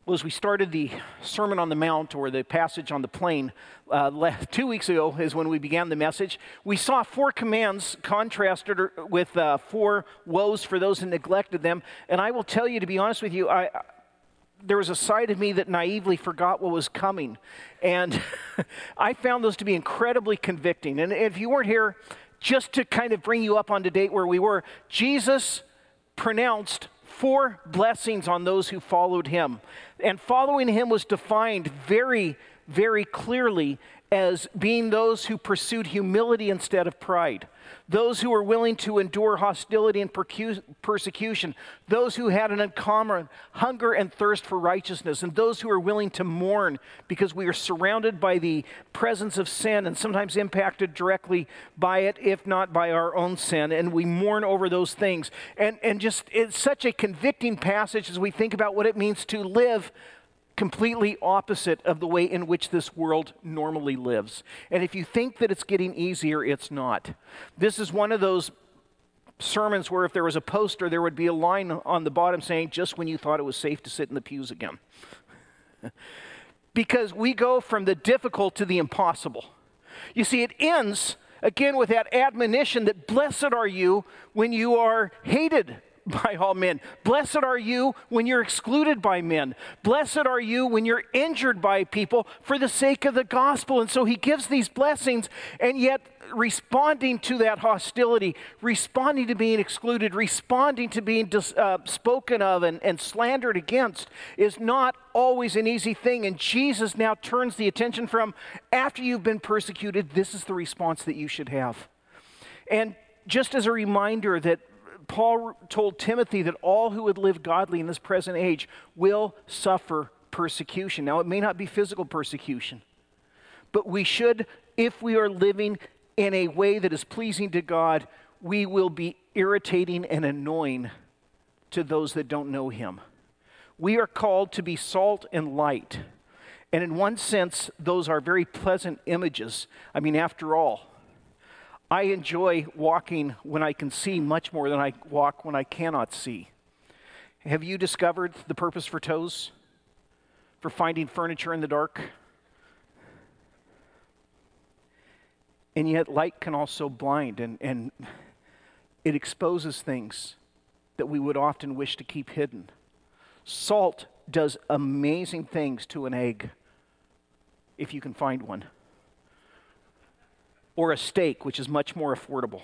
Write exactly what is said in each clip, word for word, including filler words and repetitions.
Well, as we started the Sermon on the Mount, or the passage on the plain, uh, two weeks ago is when we began the message. We saw four commands contrasted with uh, four woes for those who neglected them. And I will tell you, to be honest with you, I, there was a side of me that naively forgot what was coming. And I found those to be incredibly convicting. And if you weren't here, just to kind of bring you up on to date where we were, Jesus pronounced four blessings on those who followed him. And following him was defined very, very clearly as being those who pursued humility instead of pride, those who were willing to endure hostility and percu- persecution, those who had an uncommon hunger and thirst for righteousness, and those who were willing to mourn because we are surrounded by the presence of sin and sometimes impacted directly by it, if not by our own sin, and we mourn over those things. And, and just, it's such a convicting passage as we think about what it means to live completely opposite of the way in which this world normally lives. And if you think that it's getting easier, it's not. This is one of those sermons where if there was a poster, there would be a line on the bottom saying, just when you thought it was safe to sit in the pews again. Because we go from the difficult to the impossible. You see, it ends, again, with that admonition that blessed are you when you are hated by all men. Blessed are you when you're excluded by men. Blessed are you when you're injured by people for the sake of the gospel. And so he gives these blessings, and yet responding to that hostility, responding to being excluded, responding to being dis, uh, spoken of and, and slandered against is not always an easy thing. And Jesus now turns the attention from, after you've been persecuted, this is the response that you should have. And just as a reminder that Paul told Timothy that all who would live godly in this present age will suffer persecution. Now, it may not be physical persecution, but we should, if we are living in a way that is pleasing to God, we will be irritating and annoying to those that don't know him. We are called to be salt and light. And in one sense, those are very pleasant images. I mean, after all, I enjoy walking when I can see much more than I walk when I cannot see. Have you discovered the purpose for toes? For finding furniture in the dark? And yet light can also blind, and, and it exposes things that we would often wish to keep hidden. Salt does amazing things to an egg, if you can find one. Or a steak, which is much more affordable.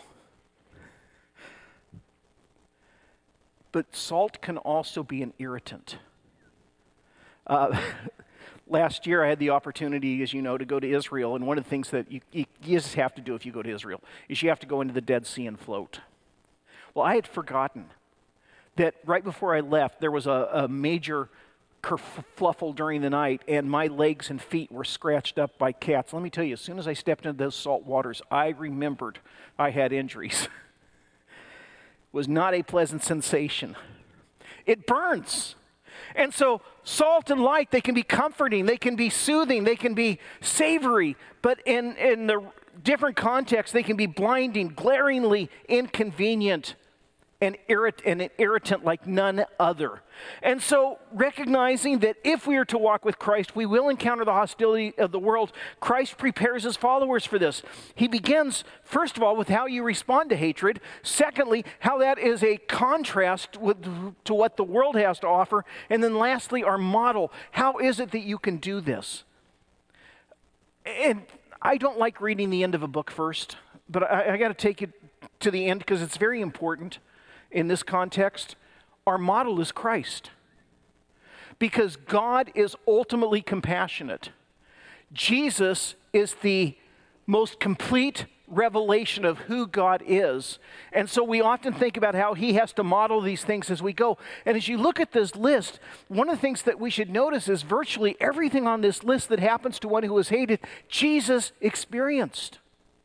But salt can also be an irritant. Uh, last year I had the opportunity, as you know, to go to Israel, and one of the things that you, you, you just have to do if you go to Israel is you have to go into the Dead Sea and float. Well, I had forgotten that right before I left, there was a, a major kerfluffle during the night, and my legs and feet were scratched up by cats. Let me tell you, as soon as I stepped into those salt waters, I remembered I had injuries. It was not a pleasant sensation. It burns. And so salt and light, they can be comforting, they can be soothing, they can be savory, but in, in the different contexts, they can be blinding, glaringly inconvenient, and, irrit- and an irritant like none other. And so recognizing that if we are to walk with Christ, we will encounter the hostility of the world. Christ prepares his followers for this. He begins, first of all, with how you respond to hatred. Secondly, how that is a contrast with, to what the world has to offer. And then lastly, our model. How is it that you can do this? And I don't like reading the end of a book first, but I, I got to take it to the end because it's very important. In this context, our model is Christ. Because God is ultimately compassionate. Jesus is the most complete revelation of who God is. And so we often think about how he has to model these things as we go. And as you look at this list, one of the things that we should notice is virtually everything on this list that happens to one who is hated, Jesus experienced.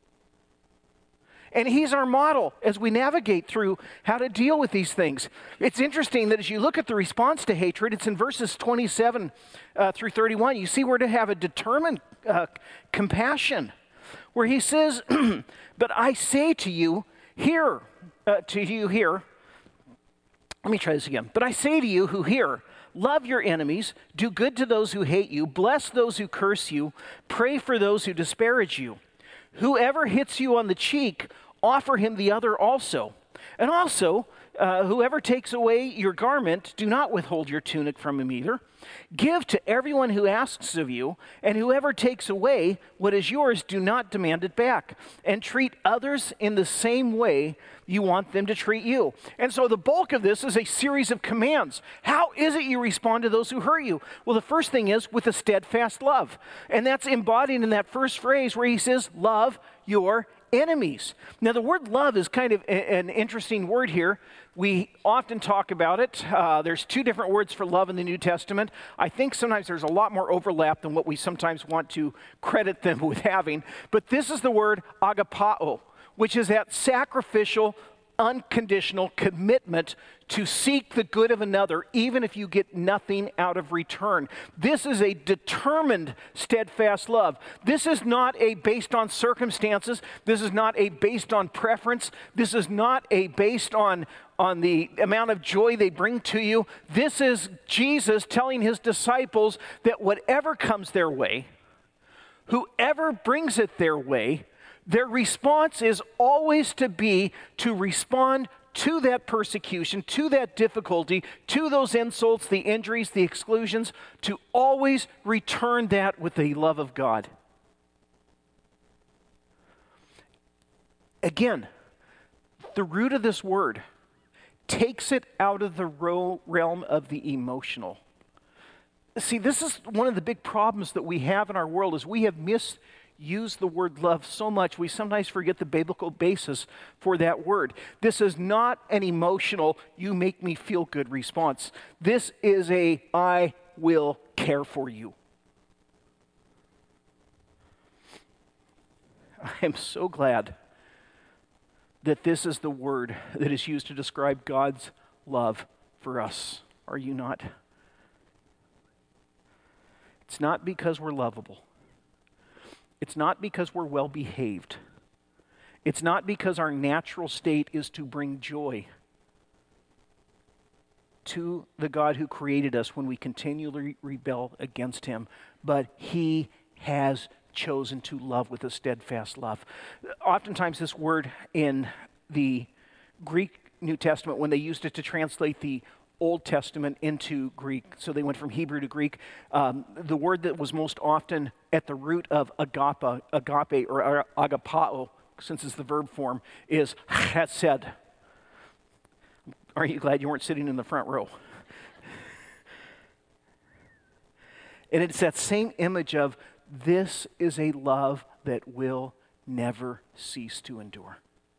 And he's our model as we navigate through how to deal with these things. It's interesting that as you look at the response to hatred, it's in verses twenty-seven uh, through thirty-one. You see we're to have a determined uh, compassion, where he says, but I say to you here, uh, to you here, let me try this again. But I say to you who hear, love your enemies, do good to those who hate you, bless those who curse you, pray for those who disparage you. Whoever hits you on the cheek, offer him the other also. And also, uh, whoever takes away your garment, do not withhold your tunic from him either. Give to everyone who asks of you, and whoever takes away what is yours, do not demand it back. And treat others in the same way you want them to treat you. And so the bulk of this is a series of commands. How is it you respond to those who hurt you? Well, the first thing is with a steadfast love. And that's embodied in that first phrase where he says, love your enemies. Now, the word love is kind of a, an interesting word here. We often talk about it. Uh, there's two different words for love in the New Testament. I think sometimes there's a lot more overlap than what we sometimes want to credit them with having. But this is the word agapao, which is that sacrificial, unconditional commitment to seek the good of another, even if you get nothing out of return. This is a determined, steadfast love. This is not a based on circumstances. This is not a based on preference. This is not a based on, on the amount of joy they bring to you. This is Jesus telling his disciples that whatever comes their way, whoever brings it their way, their response is always to be to respond to that persecution, to that difficulty, to those insults, the injuries, the exclusions, to always return that with the love of God. Again, the root of this word takes it out of the ro- realm of the emotional. See, this is one of the big problems that we have in our world is we have missed use the word love so much, we sometimes forget the biblical basis for that word. This is not an emotional, you make me feel good response. This is a, I will care for you. I am so glad that this is the word that is used to describe God's love for us. Are you not? It's not because we're lovable. It's not because we're well behaved. It's not because our natural state is to bring joy to the God who created us when we continually rebel against him, but he has chosen to love with a steadfast love. Oftentimes this word in the Greek New Testament, when they used it to translate the Old Testament into Greek, so they went from Hebrew to Greek. Um, the word that was most often at the root of agape, agape or agapao, since it's the verb form, is chesed. Are you glad you weren't sitting in the front row? And it's that same image of this is a love that will never cease to endure.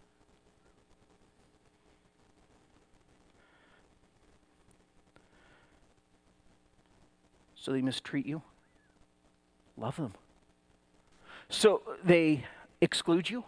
So they mistreat you? Love them. So they exclude you?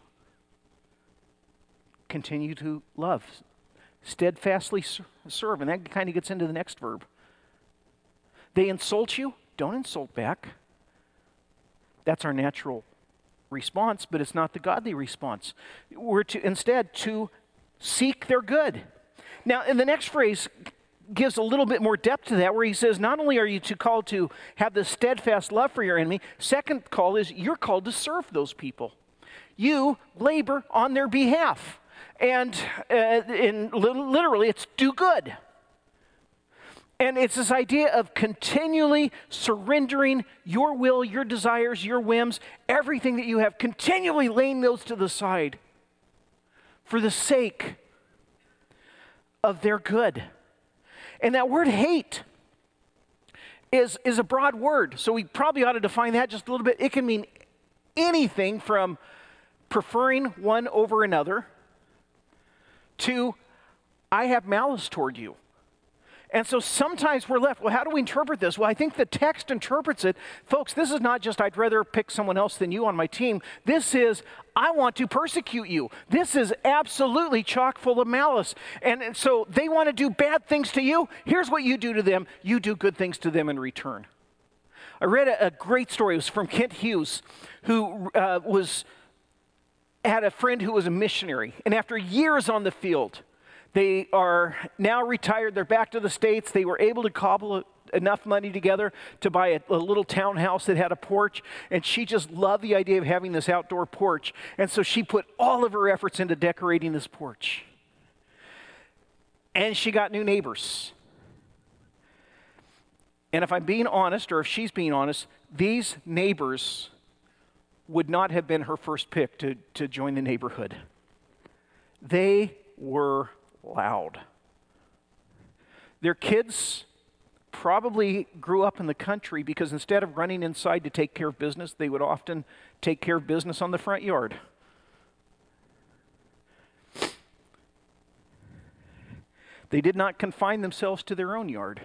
Continue to love. Steadfastly serve. And that kind of gets into the next verb. They insult you? Don't insult back. That's our natural response, but it's not the godly response. We're to instead to seek their good. Now, in the next phrase, gives a little bit more depth to that, where he says not only are you to called to have this steadfast love for your enemy, second call is you're called to serve those people. You labor on their behalf. And uh, in, literally it's do good. And it's this idea of continually surrendering your will, your desires, your whims, everything that you have, continually laying those to the side for the sake of their good. And that word hate is, is a broad word, so we probably ought to define that just a little bit. It can mean anything from preferring one over another to I have malice toward you. And so sometimes we're left, well, how do we interpret this? Well, I think the text interprets it. Folks, this is not just I'd rather pick someone else than you on my team. This is I want to persecute you. This is absolutely chock full of malice. And, and so they want to do bad things to you. Here's what you do to them. You do good things to them in return. I read a, a great story. It was from Kent Hughes, who uh, was had a friend who was a missionary. And after years on the field, they are now retired. They're back to the States. They were able to cobble enough money together to buy a, a little townhouse that had a porch, and she just loved the idea of having this outdoor porch. And so she put all of her efforts into decorating this porch. And she got new neighbors. And if I'm being honest, or if she's being honest, these neighbors would not have been her first pick to, to join the neighborhood. They were loud. Their kids probably grew up in the country because instead of running inside to take care of business, they would often take care of business on the front yard. They did not confine themselves to their own yard.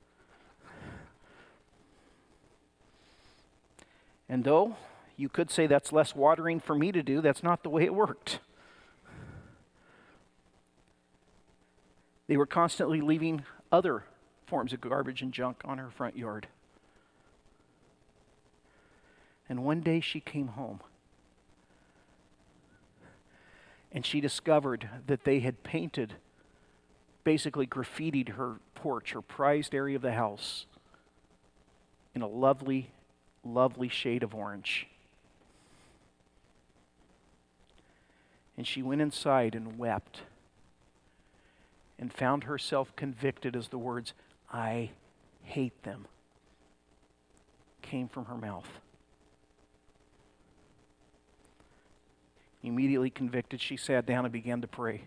And though you could say that's less watering for me to do, that's not the way it worked. They were constantly leaving other forms of garbage and junk on her front yard. And one day she came home and she discovered that they had painted, basically graffitied her porch, her prized area of the house, in a lovely, lovely shade of orange. And she went inside and wept and found herself convicted as the words, "I hate them," came from her mouth. Immediately convicted, she sat down and began to pray,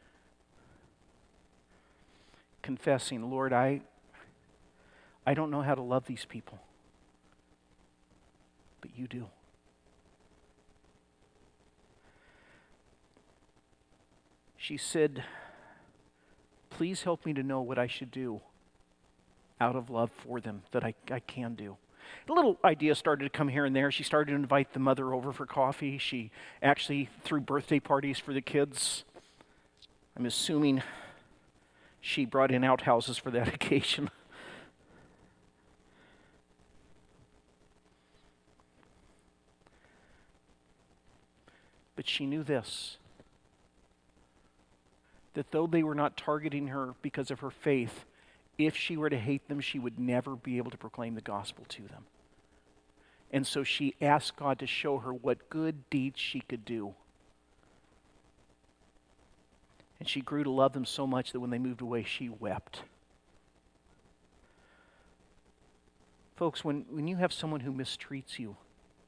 confessing, "Lord, I, I don't know how to love these people, but you do." She said, "Please help me to know what I should do out of love for them that I, I can do." A little idea started to come here and there. She started to invite the mother over for coffee. She actually threw birthday parties for the kids. I'm assuming she brought in outhouses for that occasion. But she knew this, that though they were not targeting her because of her faith, if she were to hate them, she would never be able to proclaim the gospel to them. And so she asked God to show her what good deeds she could do. And she grew to love them so much that when they moved away, she wept. Folks, when, when you have someone who mistreats you,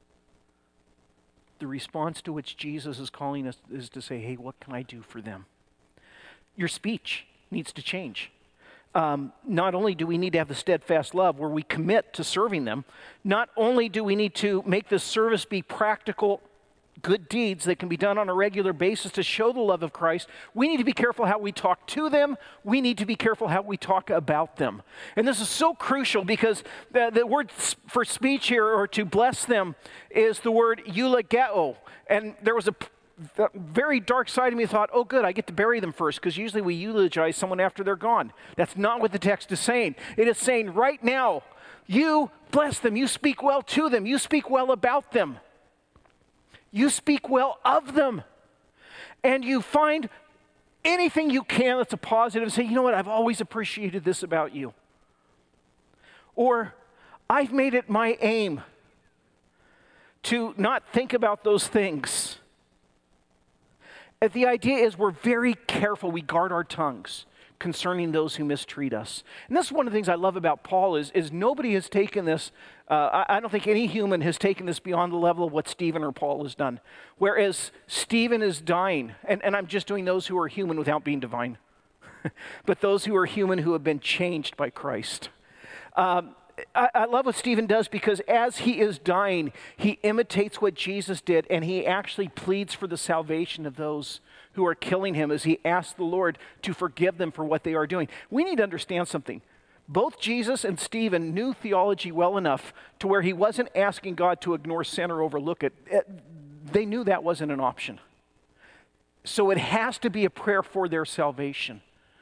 the response to which Jesus is calling us is to say, "Hey, what can I do for them?" Your speech needs to change. Um, not only do we need to have the steadfast love where we commit to serving them, not only do we need to make this service be practical, good deeds that can be done on a regular basis to show the love of Christ, we need to be careful how we talk to them. We need to be careful how we talk about them. And this is so crucial because the, the word for speech here, or to bless them, is the word eulogeo. And there was a the very dark side of me thought, oh good, I get to bury them first, because usually we eulogize someone after they're gone. That's not what the text is saying. It is saying right now, you bless them, you speak well to them, you speak well about them, you speak well of them, and you find anything you can that's a positive and say, you know what, I've always appreciated this about you. Or, I've made it my aim to not think about those things. And the idea is we're very careful, we guard our tongues concerning those who mistreat us. And this is one of the things I love about Paul is, is nobody has taken this, uh, I, I don't think any human has taken this beyond the level of what Stephen or Paul has done. Whereas Stephen is dying, and, and I'm just doing those who are human without being divine, but those who are human who have been changed by Christ. Um, I, I love what Stephen does because as he is dying, he imitates what Jesus did, and he actually pleads for the salvation of those who are killing him as he asks the Lord to forgive them for what they are doing. We need to understand something. Both Jesus and Stephen knew theology well enough to where he wasn't asking God to ignore sin or overlook it. They knew that wasn't an option. So it has to be a prayer for their salvation.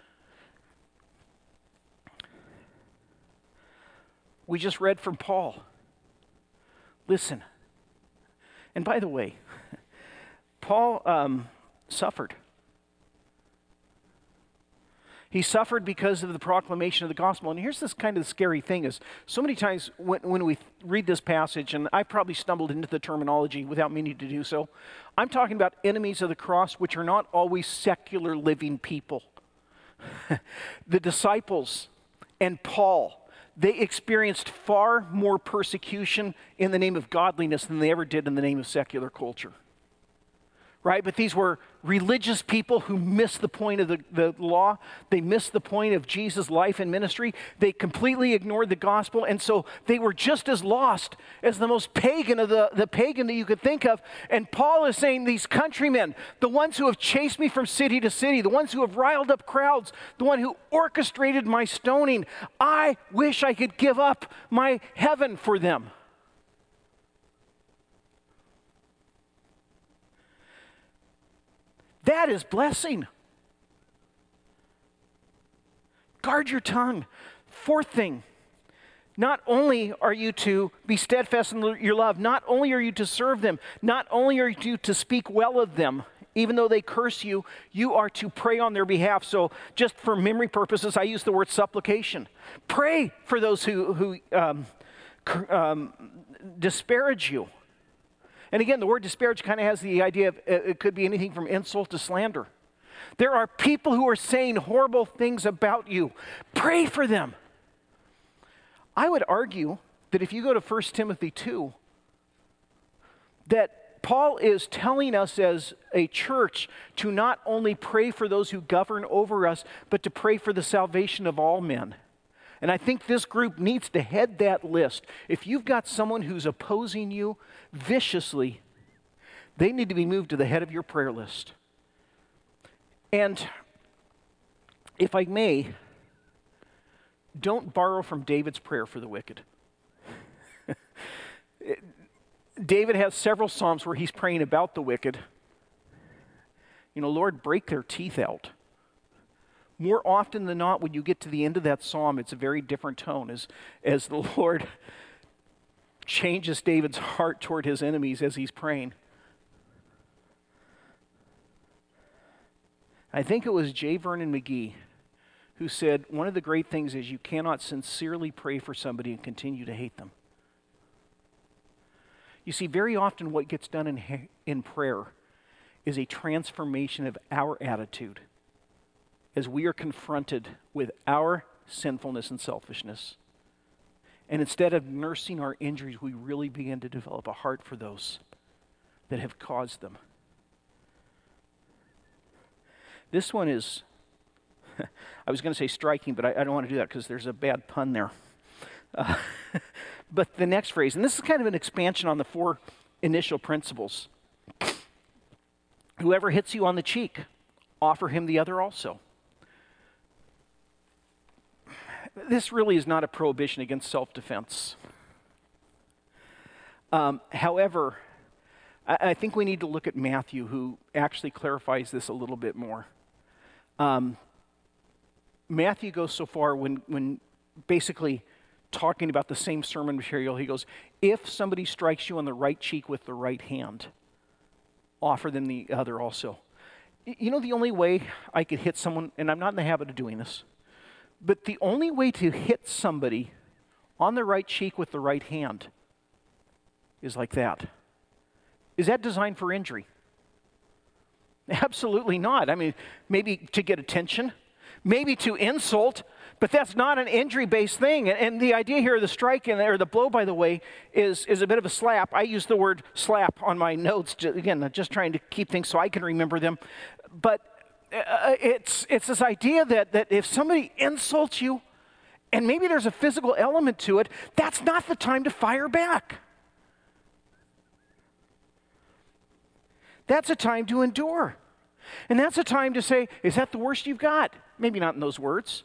We just read from Paul. Listen. And by the way, Paul um, suffered. He suffered because of the proclamation of the gospel. And here's this kind of scary thing is, so many times when, when we read this passage, and I probably stumbled into the terminology without meaning to do so, I'm talking about enemies of the cross, which are not always secular living people. The disciples and Paul, they experienced far more persecution in the name of godliness than they ever did in the name of secular culture. Right? But these were religious people who missed the point of the, the law. They missed the point of Jesus' life and ministry. They completely ignored the gospel, and so they were just as lost as the most pagan of the, the pagan that you could think of. And Paul is saying, these countrymen, the ones who have chased me from city to city, the ones who have riled up crowds, the one who orchestrated my stoning, I wish I could give up my heaven for them. That is blessing. Guard your tongue. Fourth thing, not only are you to be steadfast in your love, not only are you to serve them, not only are you to speak well of them, even though they curse you, you are to pray on their behalf. So just for memory purposes, I use the word supplication. Pray for those who, who um, um, disparage you. And again, the word disparage kind of has the idea of uh, it could be anything from insult to slander. There are people who are saying horrible things about you. Pray for them. I would argue that if you go to First Timothy two, that Paul is telling us as a church to not only pray for those who govern over us, but to pray for the salvation of all men. And I think this group needs to head that list. If you've got someone who's opposing you viciously, they need to be moved to the head of your prayer list. And if I may, don't borrow from David's prayer for the wicked. David has several psalms where he's praying about the wicked. You know, Lord, break their teeth out. More often than not, when you get to the end of that psalm, it's a very different tone as, as the Lord changes David's heart toward his enemies as he's praying. I think it was J. Vernon McGee who said, one of the great things is you cannot sincerely pray for somebody and continue to hate them. You see, very often what gets done in, in prayer is a transformation of our attitude as we are confronted with our sinfulness and selfishness. And instead of nursing our injuries, we really begin to develop a heart for those that have caused them. This one is, I was going to say striking, but I, I don't want to do that because there's a bad pun there. Uh, but the next phrase, and this is kind of an expansion on the four initial principles. Whoever hits you on the cheek, offer him the other also. This really is not a prohibition against self-defense. Um, however, I, I think we need to look at Matthew, who actually clarifies this a little bit more. Um, Matthew goes so far when, when basically talking about the same sermon material, he goes, if somebody strikes you on the right cheek with the right hand, offer them the other also. You know the only way I could hit someone, and I'm not in the habit of doing this, but the only way to hit somebody on the right cheek with the right hand is like that. Is that designed for injury? Absolutely not. I mean, maybe to get attention, maybe to insult, but that's not an injury-based thing. And, and the idea here of the strike, and, or the blow, by the way, is, is a bit of a slap. I use the word slap on my notes, again, just trying to keep things so I can remember them. But uh, it's, it's this idea that, that if somebody insults you, and maybe there's a physical element to it, that's not the time to fire back. That's a time to endure. And that's a time to say, is that the worst you've got? Maybe not in those words.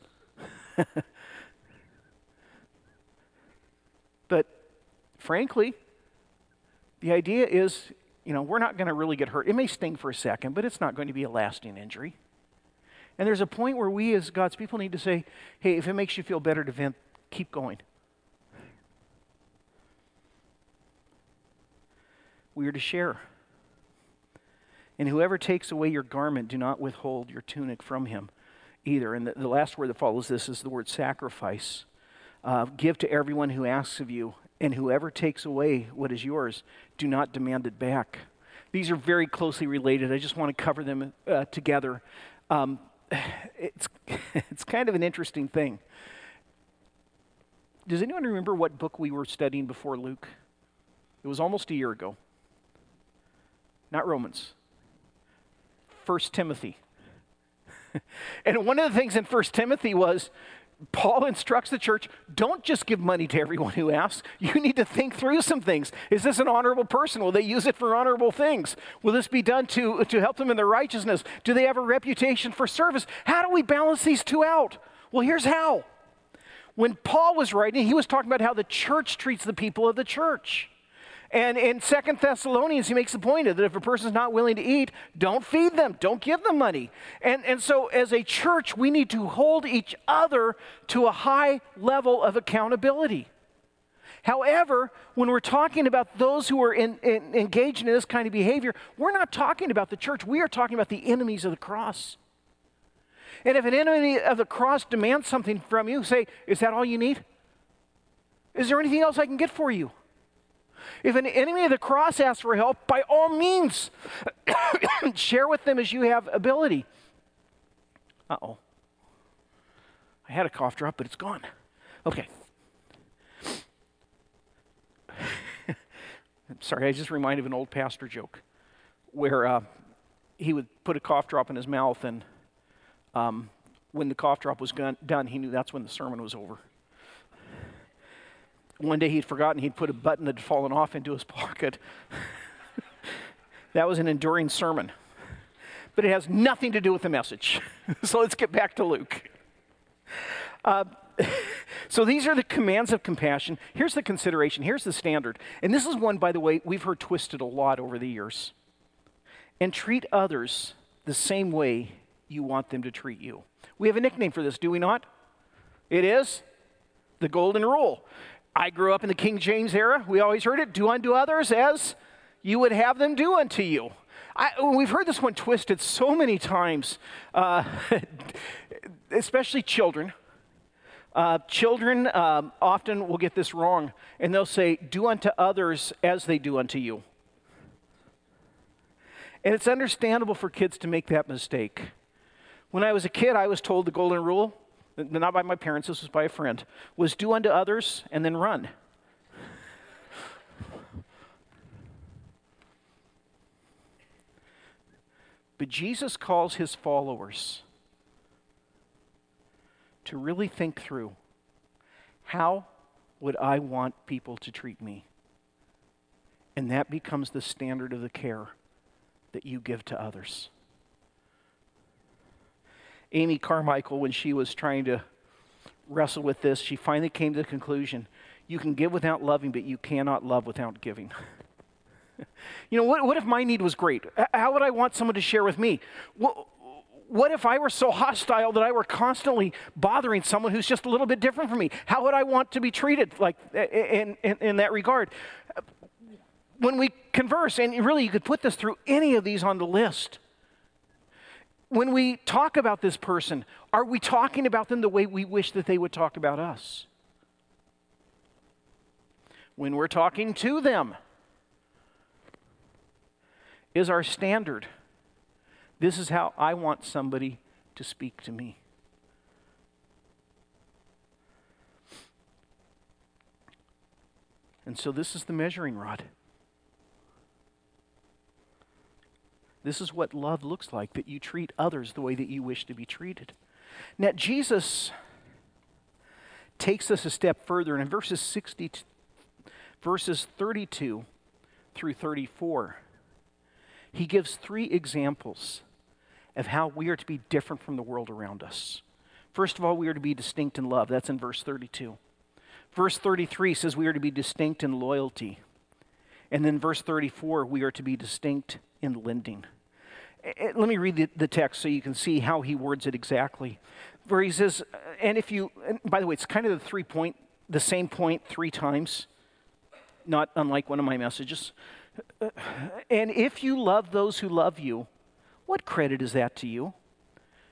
But frankly, the idea is, you know, we're not going to really get hurt. It may sting for a second, but it's not going to be a lasting injury. And there's a point where we as God's people need to say, hey, if it makes you feel better to vent, keep going. We are to share. And whoever takes away your garment, do not withhold your tunic from him. either. And the, the last word that follows this is the word sacrifice. Uh, give to everyone who asks of you, and whoever takes away what is yours, do not demand it back. These are very closely related. I just want to cover them uh, together. Um, it's, it's kind of an interesting thing. Does anyone remember what book we were studying before Luke? It was almost a year ago. Not Romans. First Timothy. And one of the things in First Timothy was, Paul instructs the church, don't just give money to everyone who asks. You need to think through some things. Is this an honorable person? Will they use it for honorable things? Will this be done to, to help them in their righteousness? Do they have a reputation for service? How do we balance these two out? Well, here's how. When Paul was writing, he was talking about how the church treats the people of the church. And in Second Thessalonians, he makes the point that if a person's not willing to eat, don't feed them, don't give them money. And, and so as a church, we need to hold each other to a high level of accountability. However, when we're talking about those who are in, in, engaged in this kind of behavior, we're not talking about the church. We are talking about the enemies of the cross. And if an enemy of the cross demands something from you, say, is that all you need? Is there anything else I can get for you? If an enemy of the cross asks for help, by all means, share with them as you have ability. Uh-oh. I had a cough drop, but it's gone. Okay. I'm sorry, I just reminded of an old pastor joke where uh, he would put a cough drop in his mouth, and um, when the cough drop was gun- done, he knew that's when the sermon was over. One day he'd forgotten he'd put a button that had fallen off into his pocket. That was an enduring sermon. But it has nothing to do with the message. So let's get back to Luke. Uh, so these are the commands of compassion. Here's the consideration. Here's the standard. And this is one, by the way, we've heard twisted a lot over the years. And treat others the same way you want them to treat you. We have a nickname for this, do we not? It is the golden rule. I grew up in the King James era. We always heard it, do unto others as you would have them do unto you. I, we've heard this one twisted so many times, uh, especially children. Uh, children um, often will get this wrong, and they'll say, do unto others as they do unto you. And it's understandable for kids to make that mistake. When I was a kid, I was told the golden rule, not by my parents, this was by a friend, was do unto others and then run. But Jesus calls his followers to really think through, how would I want people to treat me? And that becomes the standard of the care that you give to others. Amy Carmichael, when she was trying to wrestle with this, she finally came to the conclusion, you can give without loving, but you cannot love without giving. You know, what, what if my need was great? How would I want someone to share with me? What, what if I were so hostile that I were constantly bothering someone who's just a little bit different from me? How would I want to be treated like in, in, in that regard? When we converse, and really you could put this through any of these on the list. When we talk about this person, are we talking about them the way we wish that they would talk about us? When we're talking to them, is our standard, this is how I want somebody to speak to me? And so this is the measuring rod. This is what love looks like, that you treat others the way that you wish to be treated. Now, Jesus takes us a step further, and in verses sixty, verses thirty-two through thirty-four, he gives three examples of how we are to be different from the world around us. First of all, we are to be distinct in love. That's in verse thirty-two. Verse thirty-three says we are to be distinct in loyalty. And then verse thirty-four, we are to be distinct in lending. Let me read the, the text so you can see how he words it exactly. Where he says, and if you, and by the way, it's kind of the three point, the same point three times, not unlike one of my messages. And if you love those who love you, what credit is that to you?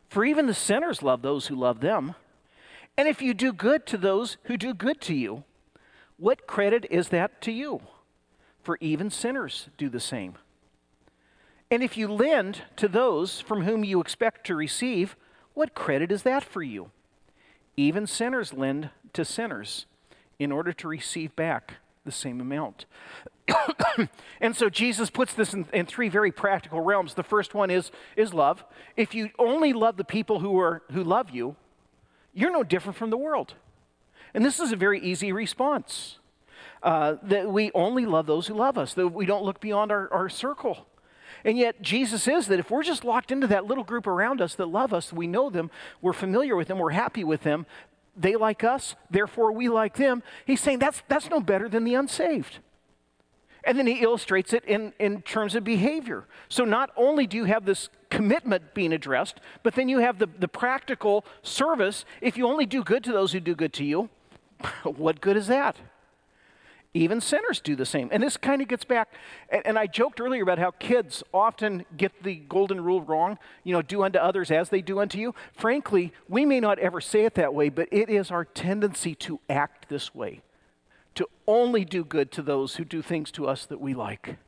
For even the sinners love those who love them. And if you do good to those who do good to you, what credit is that to you? For even sinners do the same. And if you lend to those from whom you expect to receive, what credit is that for you? Even sinners lend to sinners in order to receive back the same amount. And so Jesus puts this in, in three very practical realms. The first one is, is love. If you only love the people who are who love you, you're no different from the world. And this is a very easy response. Uh, that we only love those who love us, that we don't look beyond our, our circle. And yet Jesus says that if we're just locked into that little group around us that love us, we know them, we're familiar with them, we're happy with them, they like us, therefore we like them. He's saying that's, that's no better than the unsaved. And then he illustrates it in, in terms of behavior. So not only do you have this commitment being addressed, but then you have the, the practical service. If you only do good to those who do good to you, what good is that? Even sinners do the same. And this kind of gets back, and, and I joked earlier about how kids often get the golden rule wrong, you know, do unto others as they do unto you. Frankly, we may not ever say it that way, but it is our tendency to act this way, to only do good to those who do things to us that we like.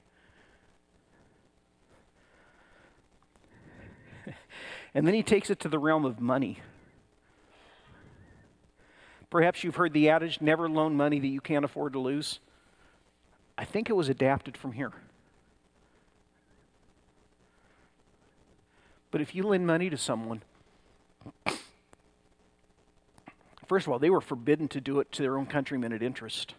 And then he takes it to the realm of money. Perhaps you've heard the adage, never loan money that you can't afford to lose. I think it was adapted from here. But if you lend money to someone, first of all, they were forbidden to do it to their own countrymen at interest.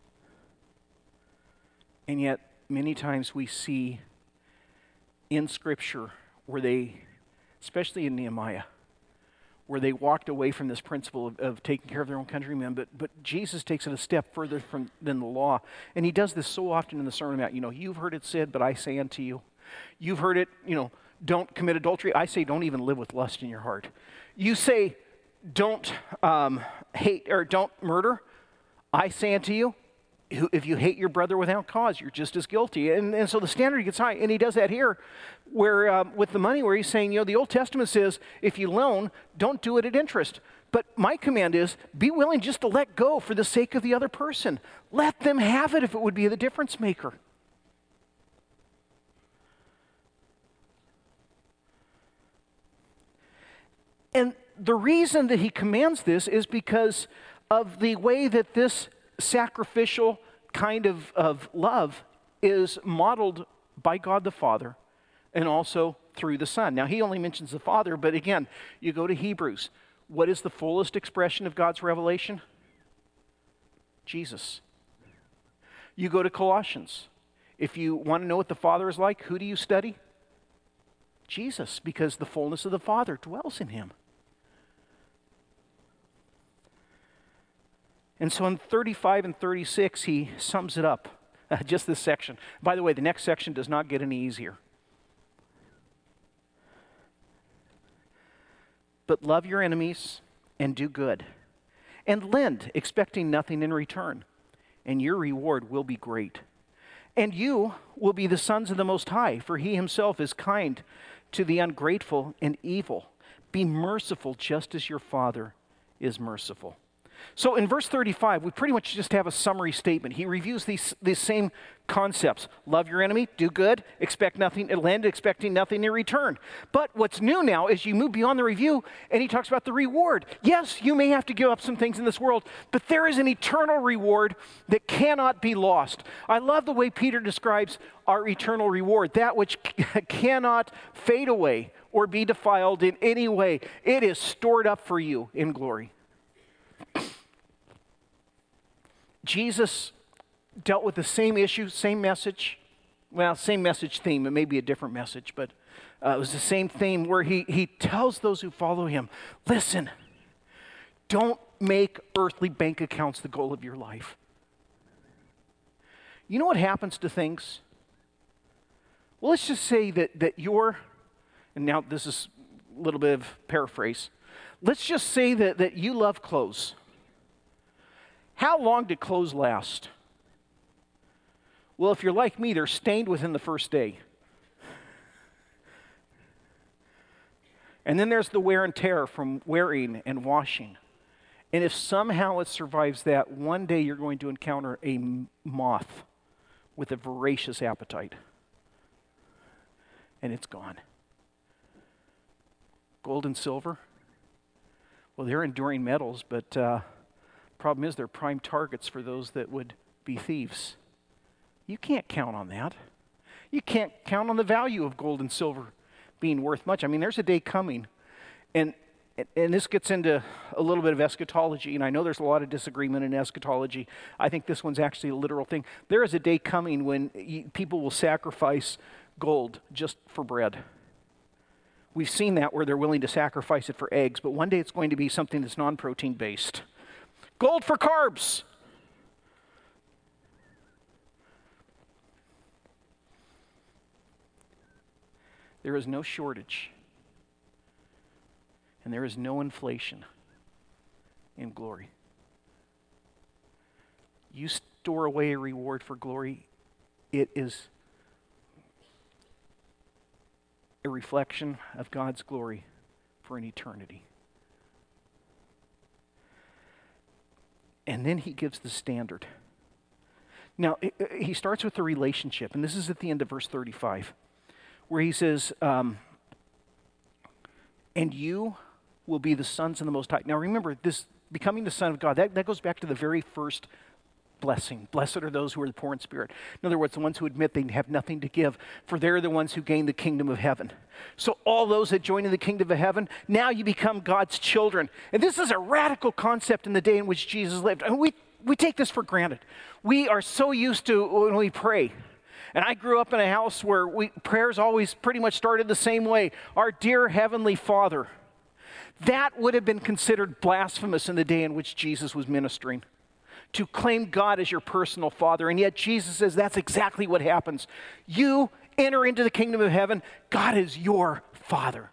And yet, many times we see in Scripture where they, especially in Nehemiah, where they walked away from this principle of, of taking care of their own countrymen, but but Jesus takes it a step further from than the law. And he does this so often in the Sermon on the Mount. You know, you've heard it said, but I say unto you. You've heard it, you know, don't commit adultery. I say don't even live with lust in your heart. You say don't um, hate or don't murder. I say unto you, if you hate your brother without cause, you're just as guilty. And, and so the standard gets high. And he does that here where um, with the money where he's saying, you know, the Old Testament says if you loan, don't do it at interest. But my command is be willing just to let go for the sake of the other person. Let them have it if it would be the difference maker. And the reason that he commands this is because of the way that this sacrificial kind of, of love is modeled by God the Father and also through the Son. Now, he only mentions the Father, but again, you go to Hebrews. What is the fullest expression of God's revelation? Jesus. You go to Colossians. If you want to know what the Father is like, who do you study? Jesus, because the fullness of the Father dwells in him. And so in thirty-five and thirty-six, he sums it up, uh, just this section. By the way, the next section does not get any easier. But love your enemies and do good, and lend, expecting nothing in return, and your reward will be great. And you will be the sons of the Most High, for he himself is kind to the ungrateful and evil. Be merciful just as your Father is merciful. So in verse thirty-five, we pretty much just have a summary statement. He reviews these, these same concepts. Love your enemy, do good, expect nothing, lend, expecting nothing in return. But what's new now is you move beyond the review, and he talks about the reward. Yes, you may have to give up some things in this world, but there is an eternal reward that cannot be lost. I love the way Peter describes our eternal reward, that which cannot fade away or be defiled in any way. It is stored up for you in glory. Jesus dealt with the same issue, same message. Well, same message theme. It may be a different message, but uh, it was the same theme where he, he tells those who follow him, listen, don't make earthly bank accounts the goal of your life. You know what happens to things? Well, let's just say that, that you're, and now this is a little bit of paraphrase. Let's just say that, that you love clothes. How long did clothes last? Well, if you're like me, they're stained within the first day. And then there's the wear and tear from wearing and washing. And if somehow it survives that, one day you're going to encounter a moth with a voracious appetite. And it's gone. Gold and silver, well, they're enduring metals, but uh, problem is they're prime targets for those that would be thieves. You can't count on that. You can't count on the value of gold and silver being worth much. I mean, there's a day coming, and and this gets into a little bit of eschatology, and I know there's a lot of disagreement in eschatology. I think this one's actually a literal thing. There is a day coming when people will sacrifice gold just for bread. We've seen that where they're willing to sacrifice it for eggs, but one day it's going to be something that's non-protein based. Gold for carbs. There is no shortage, and there is no inflation in glory. You store away a reward for glory, it is a reflection of God's glory for an eternity. And then he gives the standard. Now, he starts with the relationship, and this is at the end of verse thirty-five, where he says, um, and you will be the sons of the Most High. Now remember, this becoming the son of God, that, that goes back to the very first blessing. Blessed are those who are the poor in spirit. In other words, the ones who admit they have nothing to give, for they're the ones who gain the kingdom of heaven. So all those that join in the kingdom of heaven, now you become God's children. And this is a radical concept in the day in which Jesus lived. And we, we take this for granted. We are so used to when we pray. And I grew up in a house where we, prayers always pretty much started the same way. Our dear Heavenly Father. That would have been considered blasphemous in the day in which Jesus was ministering, to claim God as your personal Father. And yet Jesus says that's exactly what happens. You enter into the kingdom of heaven, God is your Father.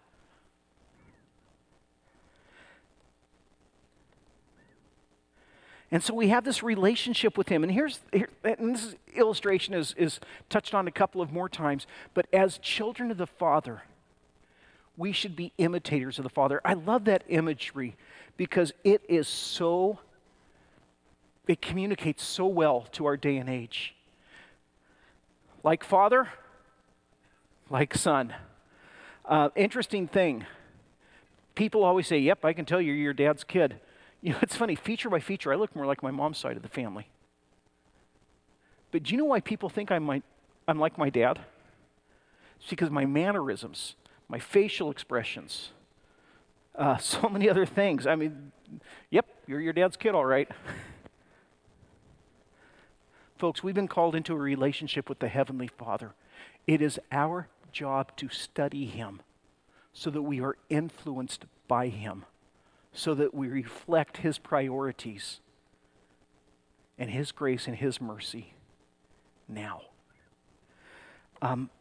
And so we have this relationship with him. And here's, here, and this is, illustration is, is touched on a couple of more times, but as children of the Father, we should be imitators of the Father. I love that imagery because it is so, it communicates so well to our day and age. Like Father, like Son. Uh, interesting thing. People always say, yep, I can tell you're your dad's kid. You know, it's funny, feature by feature, I look more like my mom's side of the family. But do you know why people think I'm, my, I'm like my dad? It's because my mannerisms, my facial expressions, uh, so many other things. I mean, yep, you're your dad's kid, all right. Folks, we've been called into a relationship with the Heavenly Father. It is our job to study him so that we are influenced by him, so that we reflect his priorities and his grace and his mercy now. Um,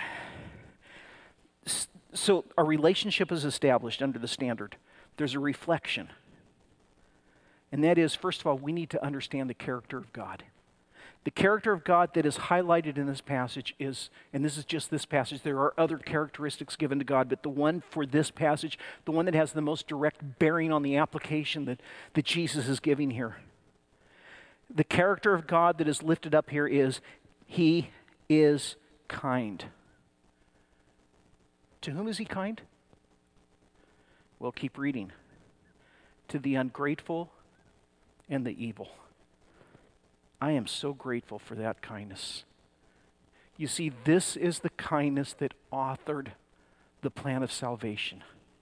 so our relationship is established under the standard. There's a reflection. And that is, first of all, we need to understand the character of God. The character of God that is highlighted in this passage is, and this is just this passage, there are other characteristics given to God, but the one for this passage, the one that has the most direct bearing on the application that, that Jesus is giving here. The character of God that is lifted up here is, he is kind. To whom is he kind? Well, keep reading. To the ungrateful and the evil. I am so grateful for that kindness. You see, this is the kindness that authored the plan of salvation.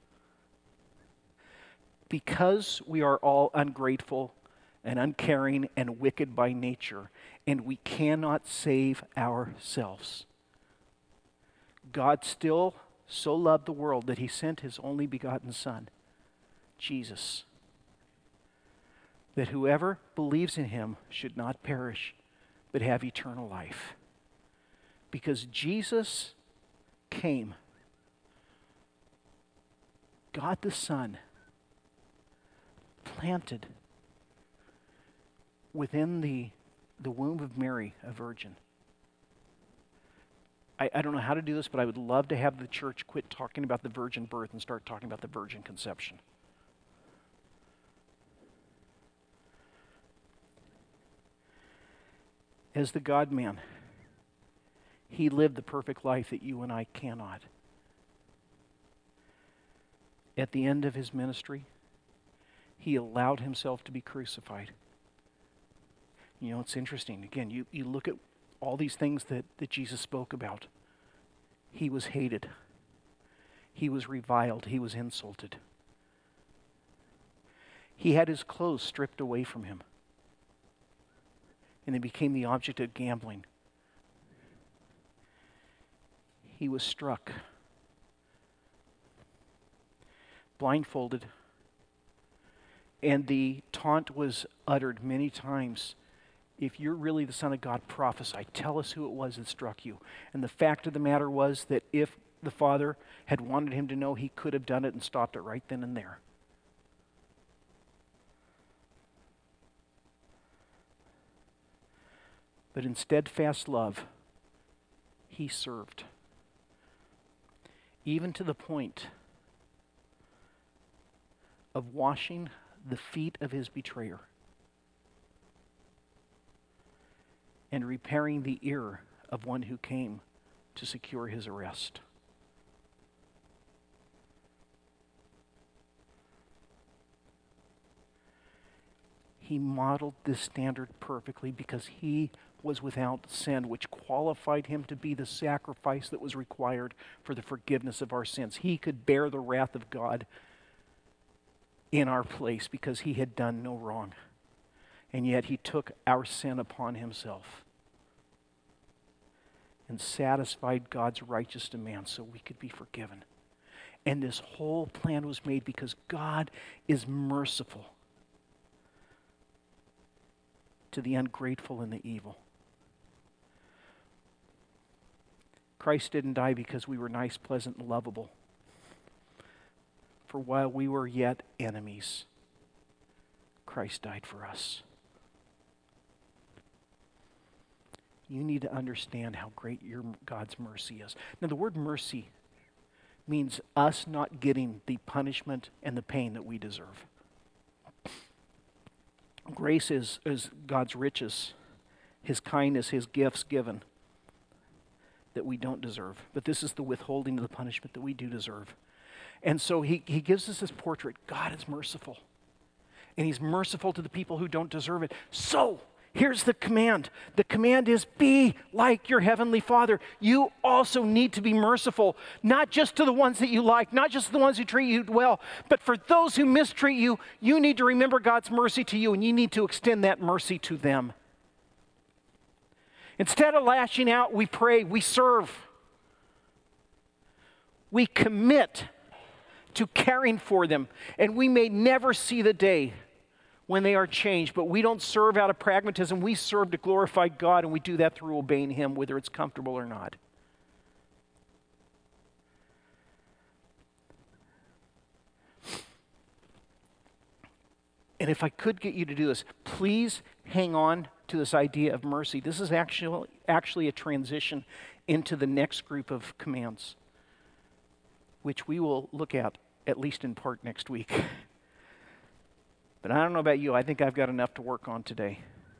Because we are all ungrateful and uncaring and wicked by nature, and we cannot save ourselves, God still so loved the world that he sent his only begotten Son, Jesus, that whoever believes in him should not perish, but have eternal life. Because Jesus came, God the Son, planted within the, the womb of Mary, a virgin, I, I don't know how to do this, but I would love to have the church quit talking about the virgin birth and start talking about the virgin conception. As the God-man, he lived the perfect life that you and I cannot. At the end of his ministry, he allowed himself to be crucified. You know, it's interesting. Again, you, you look at all these things that, that Jesus spoke about. He was hated. He was reviled. He was insulted. He had his clothes stripped away from him. And he became the object of gambling. He was struck, blindfolded, and the taunt was uttered many times. If you're really the Son of God, prophesy. Tell us who it was that struck you. And the fact of the matter was that if the Father had wanted him to know, he could have done it and stopped it right then and there. But in steadfast love, he served. Even to the point of washing the feet of his betrayer and repairing the ear of one who came to secure his arrest. He modeled this standard perfectly because he was without sin, which qualified him to be the sacrifice that was required for the forgiveness of our sins. He could bear the wrath of God in our place because he had done no wrong. And yet he took our sin upon himself and satisfied God's righteous demand so we could be forgiven. And this whole plan was made because God is merciful to the ungrateful and the evil. Christ didn't die because we were nice, pleasant, and lovable. For while we were yet enemies, Christ died for us. You need to understand how great your God's mercy is. Now, the word mercy means us not getting the punishment and the pain that we deserve. Grace is, is God's riches, his kindness, his gifts given that we don't deserve. But this is the withholding of the punishment that we do deserve. And so he, he gives us this portrait. God is merciful. And he's merciful to the people who don't deserve it. So, here's the command. The command is be like your heavenly Father. You also need to be merciful, not just to the ones that you like, not just the ones who treat you well, but for those who mistreat you, you need to remember God's mercy to you, and you need to extend that mercy to them. Instead of lashing out, we pray, we serve. We commit to caring for them, and we may never see the day when they are changed, but we don't serve out of pragmatism. We serve to glorify God, and we do that through obeying him, whether it's comfortable or not. And if I could get you to do this, please hang on to this idea of mercy. This is actually, actually a transition into the next group of commands, which we will look at, at least in part, next week. But I don't know about you, I think I've got enough to work on today.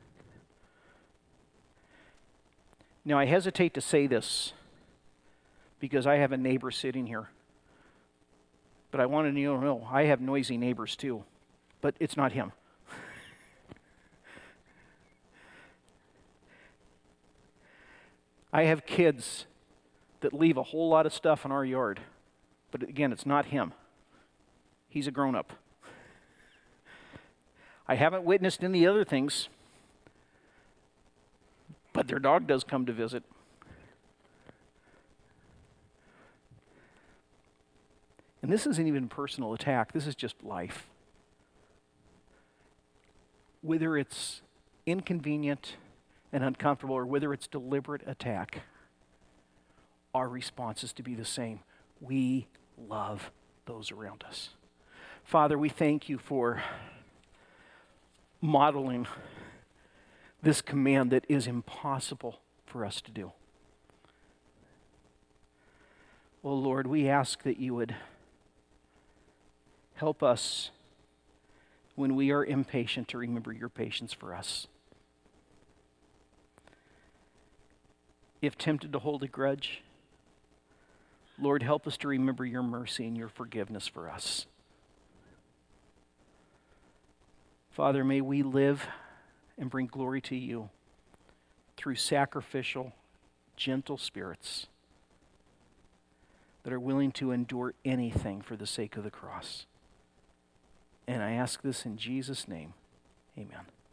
Now, I hesitate to say this because I have a neighbor sitting here. But I want you to know, I have noisy neighbors too. But it's not him. I have kids that leave a whole lot of stuff in our yard. But again, it's not him. He's a grown-up. I haven't witnessed any other things, but their dog does come to visit. And this isn't even a personal attack. This is just life. Whether it's inconvenient and uncomfortable or whether it's deliberate attack, our response is to be the same. We love those around us. Father, we thank you for modeling this command that is impossible for us to do. Oh Lord, we ask that you would help us when we are impatient to remember your patience for us. If tempted to hold a grudge, Lord, help us to remember your mercy and your forgiveness for us. Father, may we live and bring glory to you through sacrificial, gentle spirits that are willing to endure anything for the sake of the cross. And I ask this in Jesus' name. Amen.